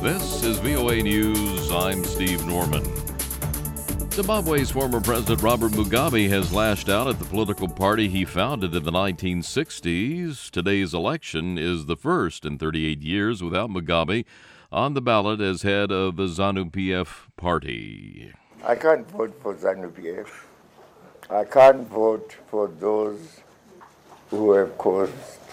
This is VOA News. I'm Steve Norman. Zimbabwe's former President Robert Mugabe has lashed out at the political party he founded in the 1960s. Today's election is the first in 38 years without Mugabe on the ballot as head of the ZANU-PF party. I can't vote for ZANU-PF. I can't vote for those who have caused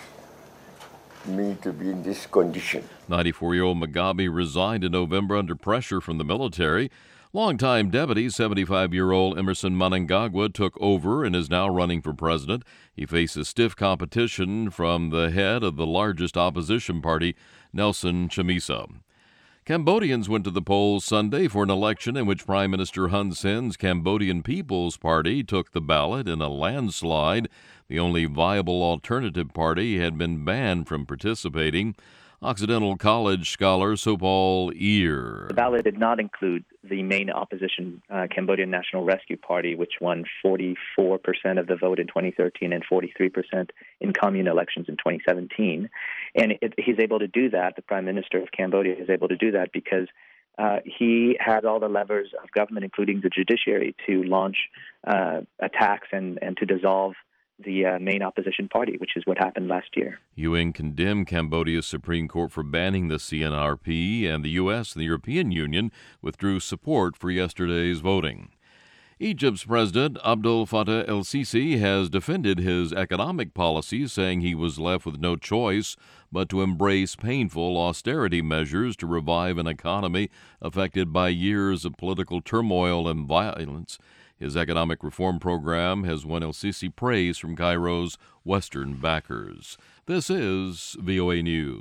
me to be in this condition. 94-year-old Mugabe resigned in November under pressure from the military. Longtime deputy 75-year-old Emmerson Mnangagwa took over and is now running for president. He faces stiff competition from the head of the largest opposition party, Nelson Chamisa. Cambodians went to the polls Sunday for an election in which Prime Minister Hun Sen's Cambodian People's Party took the ballot in a landslide. The only viable alternative party had been banned from participating. Occidental College scholar Sopal Ear. The ballot did not include the main opposition, Cambodian National Rescue Party, which won 44% of the vote in 2013 and 43% in commune elections in 2017. And he's able to do that, the Prime Minister of Cambodia is able to do that because he has all the levers of government, including the judiciary, to launch attacks and to dissolve the main opposition party, which is what happened last year. UN condemned Cambodia's Supreme Court for banning the CNRP, and the U.S. and the European Union withdrew support for yesterday's voting. Egypt's President Abdel Fattah el-Sisi has defended his economic policies, saying he was left with no choice but to embrace painful austerity measures to revive an economy affected by years of political turmoil and violence. His economic reform program has won el-Sisi praise from Cairo's Western backers. This is VOA News.